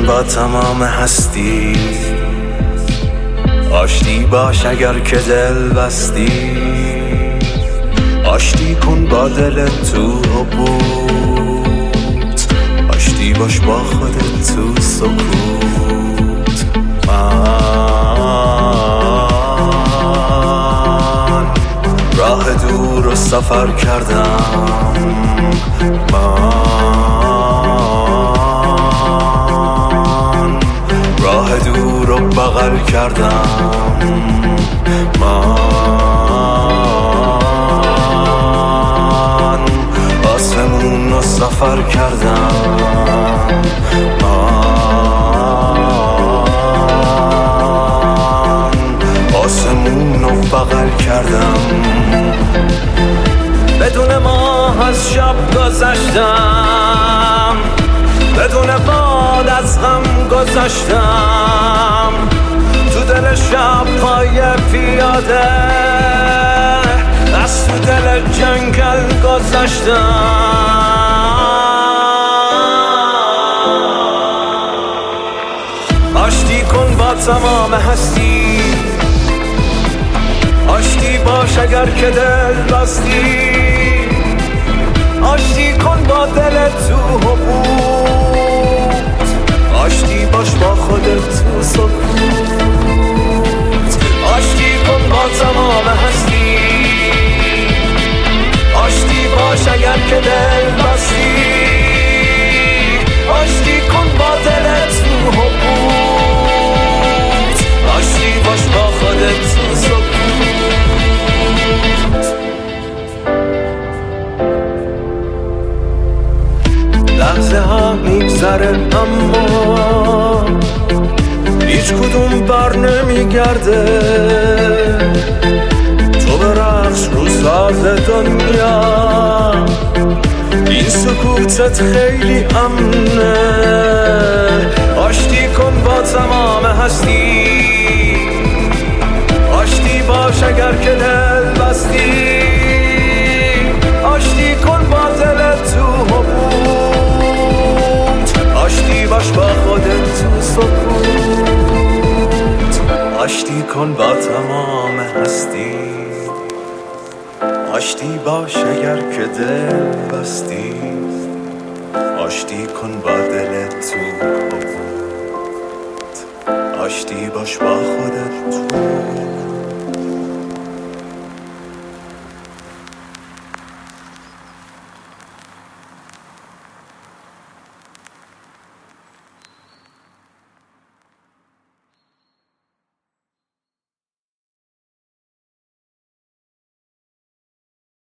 کن با تمام هستی، آشتی باش اگر که دل بستی، آشتی کن با دل تو بود، آشتی باش با خودت تو سکوت. من راه دور رو سفر کردم، من راه دور رو بغل کردم، من آسمون رو سفر کردم، من آسمون رو بغل کردم. بدون ماه از شب گذشتم، بدون باد از غم گذشتم، تو دل شب پای پیاده از تو دل جنگل گذشتم. آشتی کن با تمام هستی، آشتی باش اگر که دل بستی، آشتی کن با دل تو بود، آشتی باش با خودت تو سکوت. آشتی کن با تمام هستی، آشتی باش اگر که دل بستی، آشتی کن با دل تو بود، آشتی باش با خودت تو سکوت. لحظه ها میگذره اما هیچ کدوم بر نمیگرده، تو به رقص رو ساز دنیا، این سکوتت خیلی امنه. آشتی کن با تمام هستی، آشتی باش اگر که دل بستی، آشتی کن با دل تو بود، آشتی باش با خودت تو سکوت. آشتی کن با تمام هستی، آشتی باش اگر که دل بستی، آشتی کن با دل تو بود، آشتی باش با خودت تو